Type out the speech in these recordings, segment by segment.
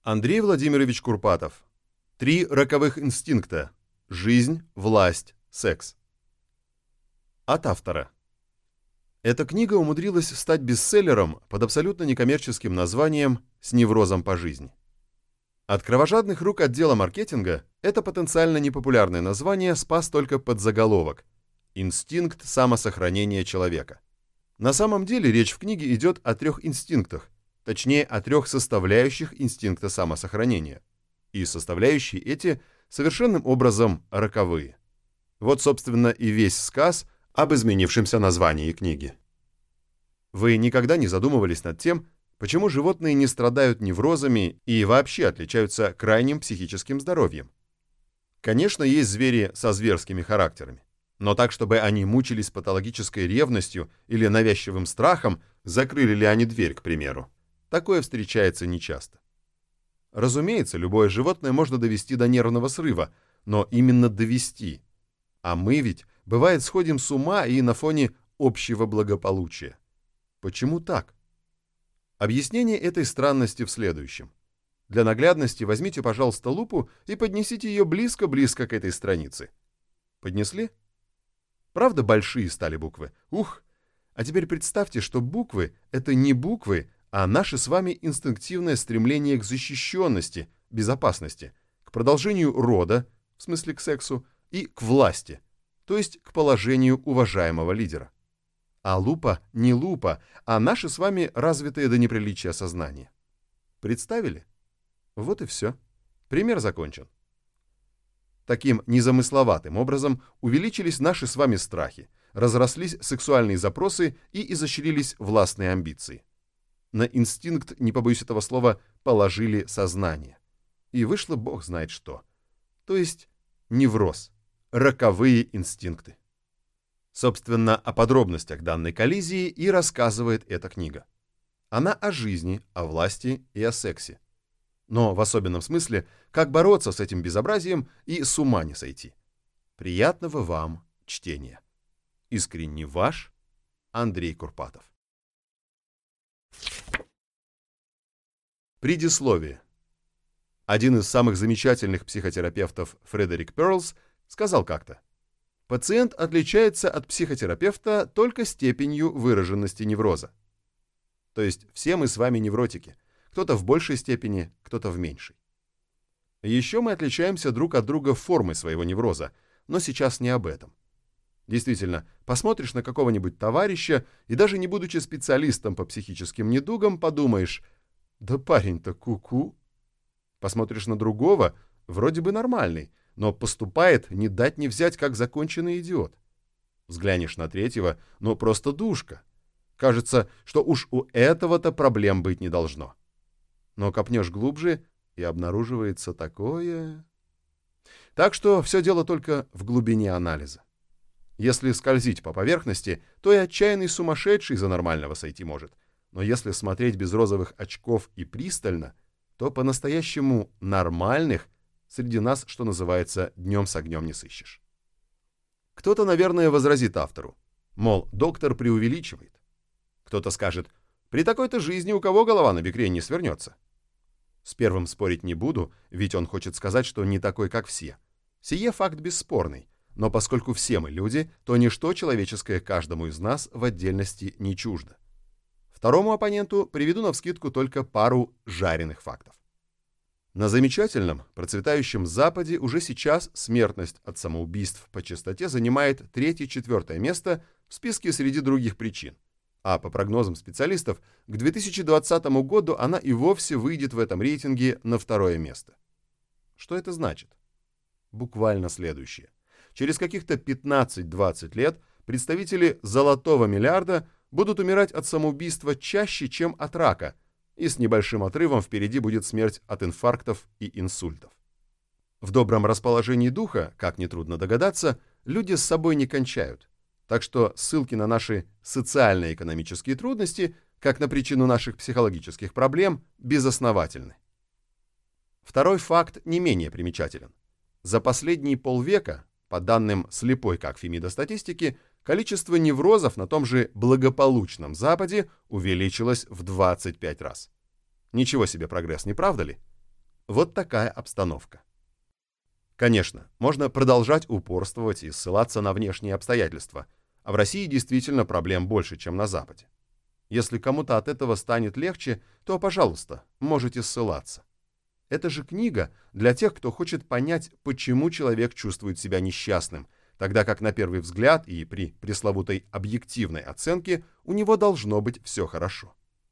Андрей Владимирович Курпатов. 3 роковых инстинкта. Жизнь, власть, секс. От автора. Эта книга умудрилась стать бестселлером под абсолютно некоммерческим названием «С неврозом по жизни». От кровожадных рук отдела маркетинга это потенциально непопулярное название спас только подзаголовок «Инстинкт самосохранения человека». На самом деле речь в книге идет о 3 инстинктах, точнее о 3 составляющих инстинкта самосохранения. И составляющие эти совершенным образом роковые. Вот, собственно, и весь сказ об изменившемся названии книги. Вы никогда не задумывались над тем, почему животные не страдают неврозами и вообще отличаются крайним психическим здоровьем? Конечно, есть звери со зверскими характерами, но так, чтобы они мучились патологической ревностью или навязчивым страхом, закрыли ли они дверь, к примеру. Такое встречается нечасто. Разумеется, любое животное можно довести до нервного срыва, но именно довести. А мы ведь, бывает, сходим с ума и на фоне общего благополучия. Почему так? Объяснение этой странности в следующем. Для наглядности возьмите, пожалуйста, лупу и поднесите ее близко-близко к этой странице. Поднесли? Правда, большие стали буквы? Ух! А теперь представьте, что буквы — это не буквы, а наше с вами инстинктивное стремление к защищенности, безопасности, к продолжению рода, в смысле к сексу, и к власти, то есть к положению уважаемого лидера. А лупа не лупа, а наше с вами развитое до неприличия сознание. Представили? Вот и все. Пример закончен. Таким незамысловатым образом увеличились наши с вами страхи, разрослись сексуальные запросы и изощрились властные амбиции. На инстинкт, не побоюсь этого слова, положили сознание. И вышло бог знает что. То есть невроз, роковые инстинкты. Собственно, о подробностях данной коллизии и рассказывает эта книга. Она о жизни, о власти и о сексе. Но в особенном смысле, как бороться с этим безобразием и с ума не сойти. Приятного вам чтения. Искренне ваш Андрей Курпатов. Предисловие. Один из самых замечательных психотерапевтов, Фредерик Перлс, сказал как-то: пациент отличается от психотерапевта только степенью выраженности невроза. То есть все мы с вами невротики, кто-то в большей степени, кто-то в меньшей. Еще мы отличаемся друг от друга формой своего невроза, но сейчас не об этом. Действительно, посмотришь на какого-нибудь товарища и даже не будучи специалистом по психическим недугам, подумаешь: да парень-то ку-ку. Посмотришь на другого, вроде бы нормальный, но поступает не дать не взять, как законченный идиот. Взглянешь на третьего, ну просто душка. Кажется, что уж у этого-то проблем быть не должно. Но копнешь глубже, и обнаруживается такое. Так что все дело только в глубине анализа. Если скользить по поверхности, то и отчаянный сумасшедший за нормального сойти может. Но если смотреть без розовых очков и пристально, то по-настоящему нормальных среди нас, что называется, днем с огнем не сыщешь. Кто-то, наверное, возразит автору, мол, доктор преувеличивает. Кто-то скажет: при такой-то жизни у кого голова на бекрень не свернется. С первым спорить не буду, ведь он хочет сказать, что не такой, как все. Сие факт бесспорный, но поскольку все мы люди, то ничто человеческое каждому из нас в отдельности не чуждо. Второму оппоненту приведу навскидку только пару жареных фактов. На замечательном, процветающем Западе уже сейчас смертность от самоубийств по частоте занимает 3-4 место в списке среди других причин. А по прогнозам специалистов, к 2020 году она и вовсе выйдет в этом рейтинге на 2 место. Что это значит? Буквально следующее. Через каких-то 15-20 лет представители золотого миллиарда будут умирать от самоубийства чаще, чем от рака, и с небольшим отрывом впереди будет смерть от инфарктов и инсультов. В добром расположении духа, как нетрудно догадаться, люди с собой не кончают. Так что ссылки на наши социально-экономические трудности, как на причину наших психологических проблем, безосновательны. Второй факт не менее примечателен. За последние полвека, по данным слепой как Фемида статистики, количество неврозов на том же благополучном Западе увеличилось в 25 раз. Ничего себе прогресс, не правда ли? Вот такая обстановка. Конечно, можно продолжать упорствовать и ссылаться на внешние обстоятельства, а в России действительно проблем больше, чем на Западе. Если кому-то от этого станет легче, то, пожалуйста, можете ссылаться. Это же книга для тех, кто хочет понять, почему человек чувствует себя несчастным, тогда как на первый взгляд и при пресловутой объективной оценке у него должно быть все хорошо.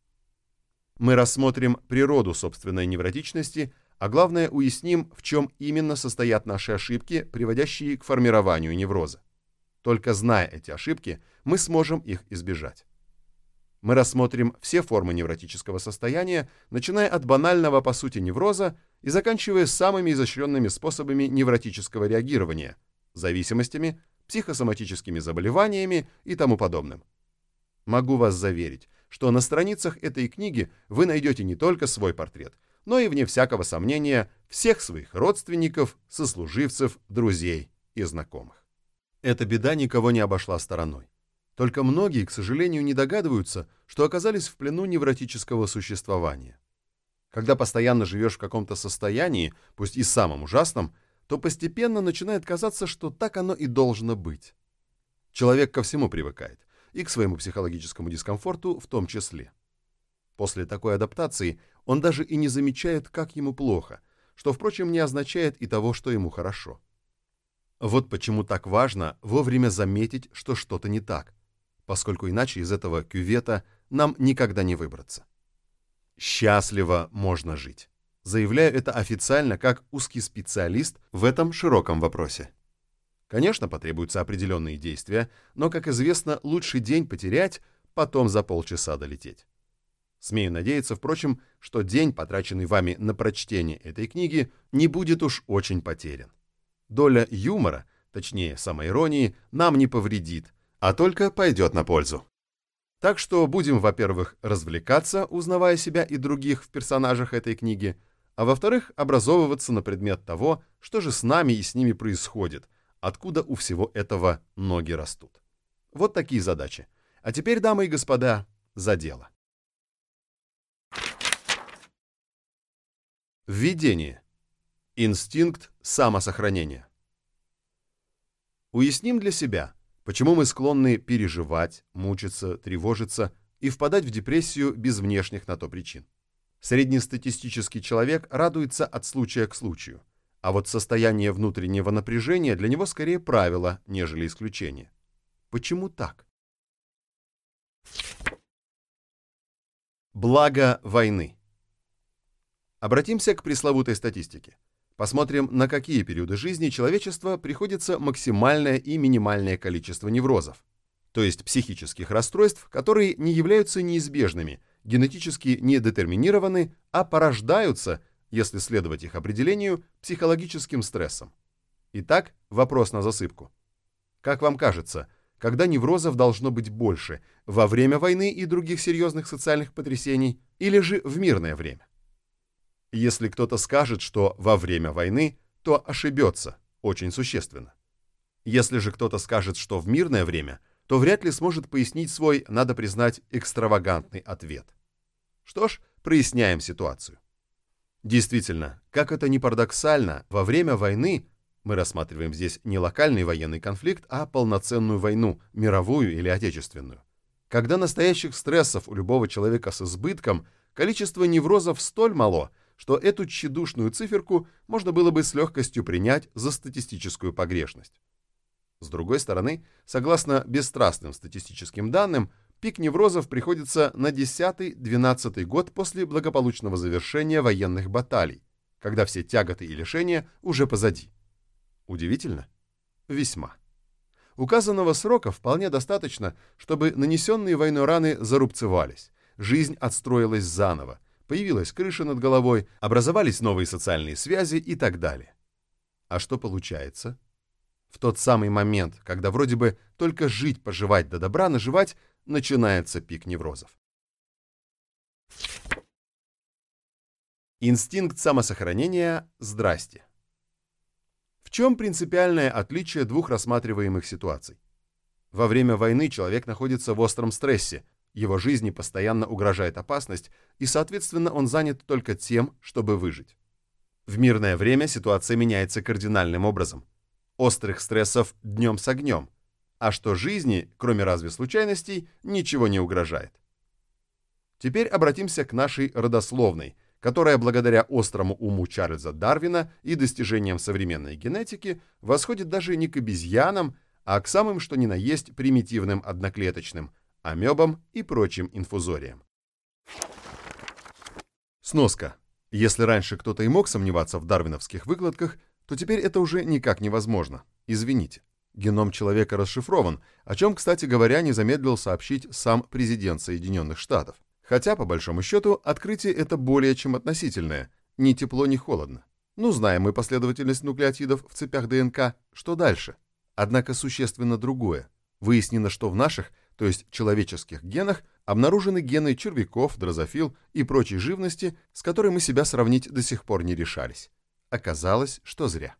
Мы рассмотрим природу собственной невротичности, а главное уясним, в чем именно состоят наши ошибки, приводящие к формированию невроза. Только зная эти ошибки, мы сможем их избежать. Мы рассмотрим все формы невротического состояния, начиная от банального по сути невроза и заканчивая самыми изощренными способами невротического реагирования, зависимостями, психосоматическими заболеваниями и тому подобным. Могу вас заверить, что на страницах этой книги вы найдете не только свой портрет, но и, вне всякого сомнения, всех своих родственников, сослуживцев, друзей и знакомых. Эта беда никого не обошла стороной. Только многие, к сожалению, не догадываются, что оказались в плену невротического существования. Когда постоянно живешь в каком-то состоянии, пусть и самом ужасном, то постепенно начинает казаться, что так оно и должно быть. Человек ко всему привыкает, и к своему психологическому дискомфорту в том числе. После такой адаптации он даже и не замечает, как ему плохо, что, впрочем, не означает и того, что ему хорошо. Вот почему так важно вовремя заметить, что что-то не так, поскольку иначе из этого кювета нам никогда не выбраться. Счастливо можно жить. Заявляю это официально как узкий специалист в этом широком вопросе. Конечно, потребуются определенные действия, но, как известно, лучше день потерять, потом за полчаса долететь. Смею надеяться, впрочем, что день, потраченный вами на прочтение этой книги, не будет уж очень потерян. Доля юмора, точнее самоиронии, нам не повредит, а только пойдет на пользу. Так что будем, во-первых, развлекаться, узнавая себя и других в персонажах этой книги, а во-вторых, образовываться на предмет того, что же с нами и с ними происходит, откуда у всего этого ноги растут. Вот такие задачи. А теперь, дамы и господа, за дело. Введение. Инстинкт самосохранения. Уясним для себя, почему мы склонны переживать, мучиться, тревожиться и впадать в депрессию без внешних на то причин. Среднестатистический человек радуется от случая к случаю, а вот состояние внутреннего напряжения для него скорее правило, нежели исключение. Почему так? Благо войны. Обратимся к пресловутой статистике. Посмотрим, на какие периоды жизни человечества приходится максимальное и минимальное количество неврозов, то есть психических расстройств, которые не являются неизбежными, генетически не детерминированы, а порождаются, если следовать их определению, психологическим стрессом. Итак, вопрос на засыпку. Как вам кажется, когда неврозов должно быть больше, во время войны и других серьезных социальных потрясений, или же в мирное время? Если кто-то скажет, что во время войны, то ошибется, очень существенно. Если же кто-то скажет, что в мирное время, то вряд ли сможет пояснить свой, надо признать, экстравагантный ответ. Что ж, проясняем ситуацию. Действительно, как это ни парадоксально, во время войны мы рассматриваем здесь не локальный военный конфликт, а полноценную войну, мировую или отечественную. Когда настоящих стрессов у любого человека с избытком, количество неврозов столь мало, что эту тщедушную циферку можно было бы с легкостью принять за статистическую погрешность. С другой стороны, согласно бесстрастным статистическим данным, пик неврозов приходится на 10-12 год после благополучного завершения военных баталий, когда все тяготы и лишения уже позади. Удивительно? Весьма. Указанного срока вполне достаточно, чтобы нанесенные войной раны зарубцевались, жизнь отстроилась заново, появилась крыша над головой, образовались новые социальные связи и так далее. А что получается? В тот самый момент, когда вроде бы только жить, поживать да добра наживать, начинается пик неврозов. Инстинкт самосохранения – здрасте. В чем принципиальное отличие двух рассматриваемых ситуаций? Во время войны человек находится в остром стрессе, его жизни постоянно угрожает опасность, и, соответственно, он занят только тем, чтобы выжить. В мирное время ситуация меняется кардинальным образом. Острых стрессов днем с огнем, а что жизни, кроме разве случайностей, ничего не угрожает. Теперь обратимся к нашей родословной, которая благодаря острому уму Чарльза Дарвина и достижениям современной генетики восходит даже не к обезьянам, а к самым что ни на есть примитивным одноклеточным, амебам и прочим инфузориям. Сноска. Если раньше кто-то и мог сомневаться в дарвиновских выкладках, то теперь это уже никак невозможно. Извините. Геном человека расшифрован, о чем, кстати говоря, не замедлил сообщить сам президент Соединенных Штатов. Хотя, по большому счету, открытие это более чем относительное. Ни тепло, ни холодно. Ну, знаем мы последовательность нуклеотидов в цепях ДНК. Что дальше? Однако существенно другое. Выяснено, что в наших, то есть человеческих генах, обнаружены гены червяков, дрозофил и прочей живности, с которой мы себя сравнить до сих пор не решались. Оказалось, что зря.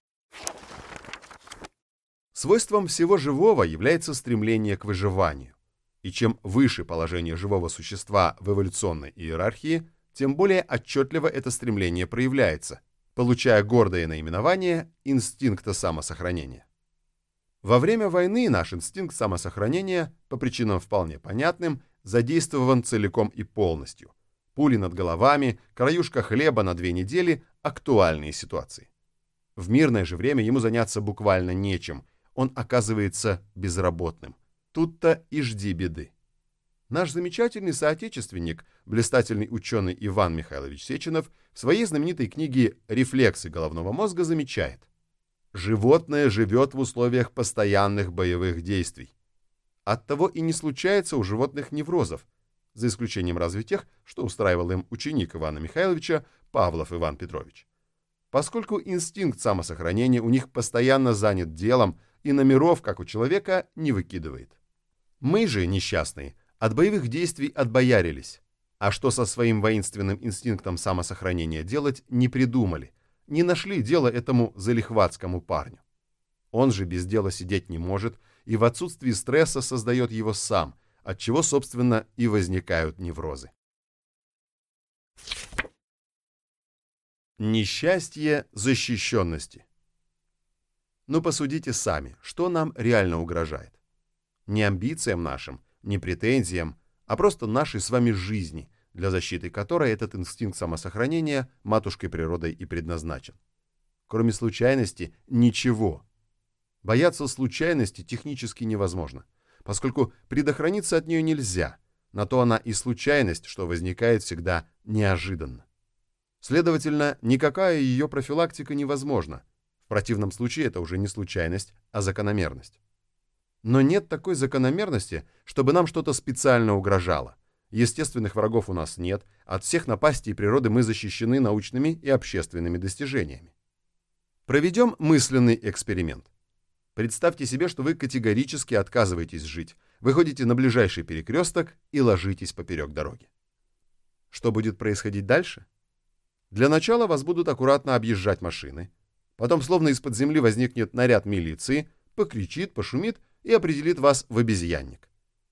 Свойством всего живого является стремление к выживанию. И чем выше положение живого существа в эволюционной иерархии, тем более отчетливо это стремление проявляется, получая гордое наименование инстинкта самосохранения. Во время войны наш инстинкт самосохранения, по причинам вполне понятным, задействован целиком и полностью. Пули над головами, краюшка хлеба на 2 недели – актуальные ситуации. В мирное же время ему заняться буквально нечем, он оказывается безработным. Тут-то и жди беды. Наш замечательный соотечественник, блистательный ученый Иван Михайлович Сеченов, в своей знаменитой книге «Рефлексы головного мозга» замечает: животное живет в условиях постоянных боевых действий. Оттого и не случается у животных неврозов, за исключением разве тех, что устраивал им ученик Ивана Михайловича Павлов Иван Петрович. Поскольку инстинкт самосохранения у них постоянно занят делом и номеров, как у человека, не выкидывает. Мы же, несчастные, от боевых действий отбоярились, а что со своим воинственным инстинктом самосохранения делать, не придумали, не нашли дело этому залихватскому парню. Он же без дела сидеть не может и в отсутствии стресса создает его сам, отчего, собственно, и возникают неврозы. Несчастье защищенности. Ну посудите сами, что нам реально угрожает. Не амбициям нашим, не претензиям, а просто нашей с вами жизни, для защиты которой этот инстинкт самосохранения матушкой природой и предназначен. Кроме случайности ничего. Бояться случайности технически невозможно, поскольку предохраниться от нее нельзя, на то она и случайность, что возникает всегда неожиданно. Следовательно, никакая ее профилактика невозможна. В противном случае это уже не случайность, а закономерность. Но нет такой закономерности, чтобы нам что-то специально угрожало. Естественных врагов у нас нет, от всех напастей природы мы защищены научными и общественными достижениями. Проведем мысленный эксперимент. Представьте себе, что вы категорически отказываетесь жить, выходите на ближайший перекресток и ложитесь поперек дороги. Что будет происходить дальше? Для начала вас будут аккуратно объезжать машины, потом словно из-под земли возникнет наряд милиции, покричит, пошумит и определит вас в обезьянник.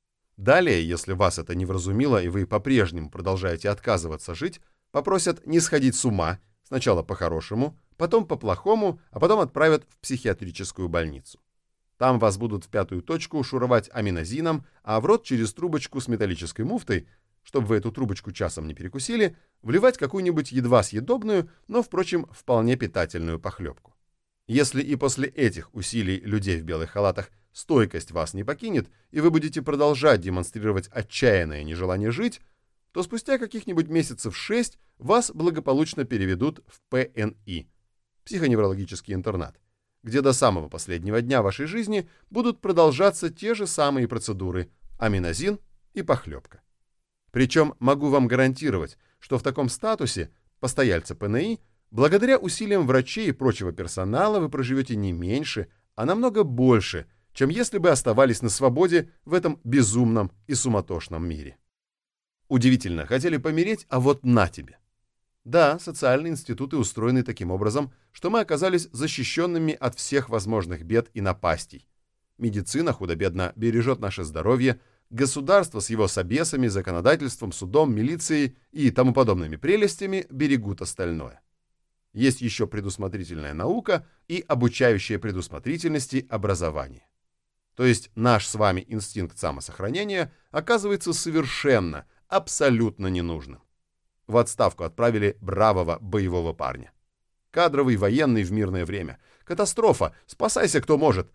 Далее, если вас это не вразумило и вы по-прежнему продолжаете отказываться жить, попросят не сходить с ума, сначала по-хорошему, потом по-плохому, а потом отправят в психиатрическую больницу. Там вас будут в 5-ю точку шуровать аминозином, а в рот через трубочку с металлической муфтой, чтобы вы эту трубочку часом не перекусили, вливать какую-нибудь едва съедобную, но, впрочем, вполне питательную похлебку. Если и после этих усилий людей в белых халатах стойкость вас не покинет, и вы будете продолжать демонстрировать отчаянное нежелание жить, то спустя каких-нибудь месяцев 6 вас благополучно переведут в ПНИ – психоневрологический интернат, где до самого последнего дня вашей жизни будут продолжаться те же самые процедуры – аминозин и похлебка. Причем могу вам гарантировать, что в таком статусе постояльца ПНИ, благодаря усилиям врачей и прочего персонала вы проживете не меньше, а намного больше, чем если бы оставались на свободе в этом безумном и суматошном мире. Удивительно, хотели помереть, а вот на тебе. Да, социальные институты устроены таким образом, что мы оказались защищенными от всех возможных бед и напастей. Медицина худо-бедно бережет наше здоровье, государство с его собесами, законодательством, судом, милицией и тому подобными прелестями берегут остальное. Есть еще предусмотрительная наука и обучающее предусмотрительности образование. То есть наш с вами инстинкт самосохранения оказывается совершенно, абсолютно ненужным. В отставку отправили бравого боевого парня. Кадровый военный в мирное время. Катастрофа. Спасайся, кто может.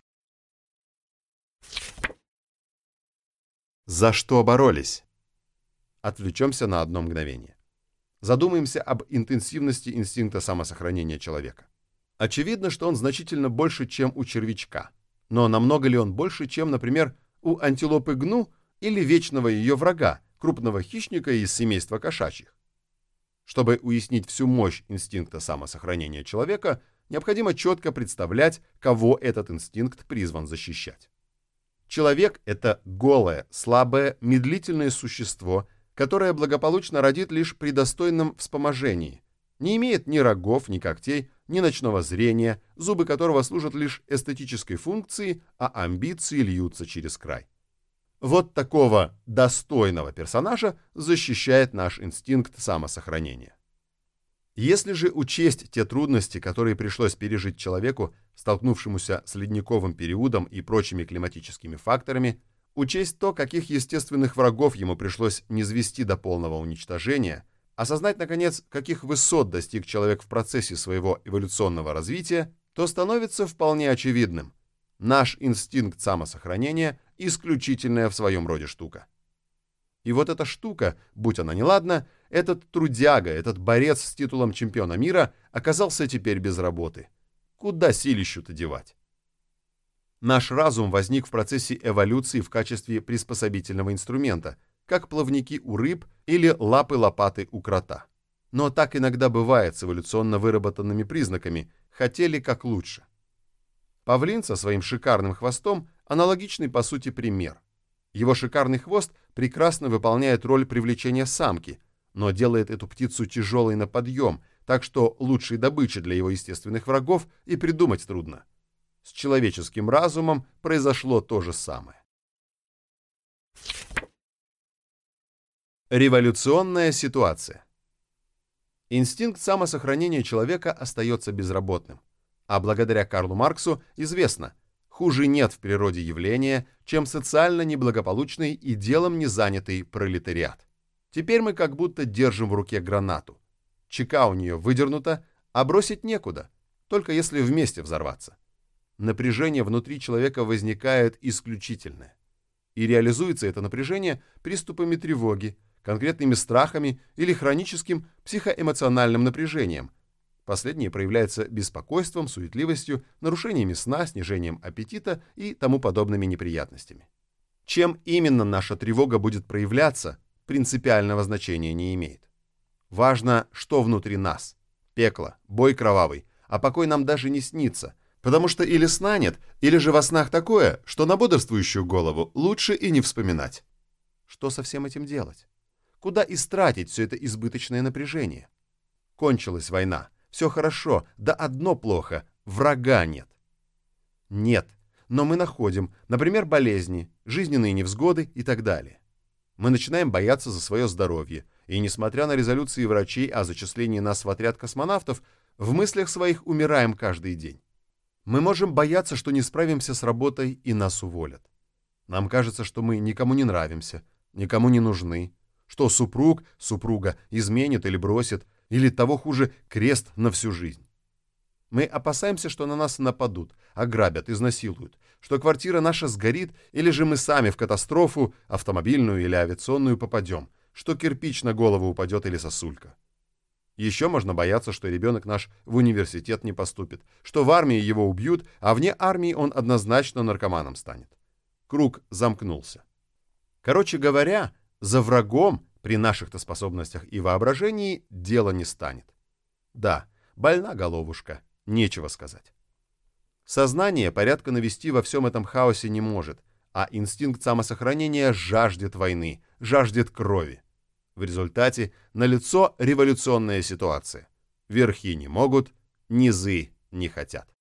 За что боролись? Отвлечемся на одно мгновение. Задумаемся об интенсивности инстинкта самосохранения человека. Очевидно, что он значительно больше, чем у червячка. Но намного ли он больше, чем, например, у антилопы гну или вечного ее врага, крупного хищника из семейства кошачьих? Чтобы уяснить всю мощь инстинкта самосохранения человека, необходимо четко представлять, кого этот инстинкт призван защищать. Человек – это голое, слабое, медлительное существо, которое благополучно родит лишь при достойном вспоможении, не имеет ни рогов, ни когтей, ни ночного зрения, зубы которого служат лишь эстетической функции, а амбиции льются через край. Вот такого достойного персонажа защищает наш инстинкт самосохранения. Если же учесть те трудности, которые пришлось пережить человеку, столкнувшемуся с ледниковым периодом и прочими климатическими факторами, учесть то, каких естественных врагов ему пришлось низвести до полного уничтожения, осознать, наконец, каких высот достиг человек в процессе своего эволюционного развития, то становится вполне очевидным. Наш инстинкт самосохранения – исключительная в своем роде штука. И вот эта штука, будь она неладна, этот трудяга, этот борец с титулом чемпиона мира оказался теперь без работы. Куда силищу-то девать? Наш разум возник в процессе эволюции в качестве приспособительного инструмента, как плавники у рыб или лапы-лопаты у крота. Но так иногда бывает с эволюционно выработанными признаками, хотели как лучше. Павлин со своим шикарным хвостом аналогичный по сути пример. Его шикарный хвост прекрасно выполняет роль привлечения самки, но делает эту птицу тяжелой на подъем, так что лучшей добычи для его естественных врагов и придумать трудно. С человеческим разумом произошло то же самое. Революционная ситуация. Инстинкт самосохранения человека остается безработным. А благодаря Карлу Марксу известно, хуже нет в природе явления, чем социально неблагополучный и делом не занятый пролетариат. Теперь мы как будто держим в руке гранату. Чека у нее выдернута, а бросить некуда, только если вместе взорваться. Напряжение внутри человека возникает исключительное. И реализуется это напряжение приступами тревоги, конкретными страхами или хроническим психоэмоциональным напряжением. Последнее проявляется беспокойством, суетливостью, нарушениями сна, снижением аппетита и тому подобными неприятностями. Чем именно наша тревога будет проявляться, принципиального значения не имеет. Важно, что внутри нас. Пекло, бой кровавый, а покой нам даже не снится, потому что или сна нет, или же во снах такое, что на бодрствующую голову лучше и не вспоминать. Что со всем этим делать? Куда истратить все это избыточное напряжение? Кончилась война. Все хорошо, да одно плохо – врага нет. Нет, но мы находим, например, болезни, жизненные невзгоды и так далее. Мы начинаем бояться за свое здоровье, и несмотря на резолюции врачей о зачислении нас в отряд космонавтов, в мыслях своих умираем каждый день. Мы можем бояться, что не справимся с работой и нас уволят. Нам кажется, что мы никому не нравимся, никому не нужны, что супруг, супруга изменит или бросит, или того хуже, крест на всю жизнь. Мы опасаемся, что на нас нападут, ограбят, изнасилуют, что квартира наша сгорит, или же мы сами в катастрофу, автомобильную или авиационную, попадем, что кирпич на голову упадет или сосулька. Еще можно бояться, что ребенок наш в университет не поступит, что в армии его убьют, а вне армии он однозначно наркоманом станет. Круг замкнулся. Короче говоря, за врагом при наших-то способностях и воображении дело не станет. Да, больна головушка, нечего сказать. Сознание порядка навести во всем этом хаосе не может, а инстинкт самосохранения жаждет войны, жаждет крови. В результате налицо революционная ситуация. Верхи не могут, низы не хотят.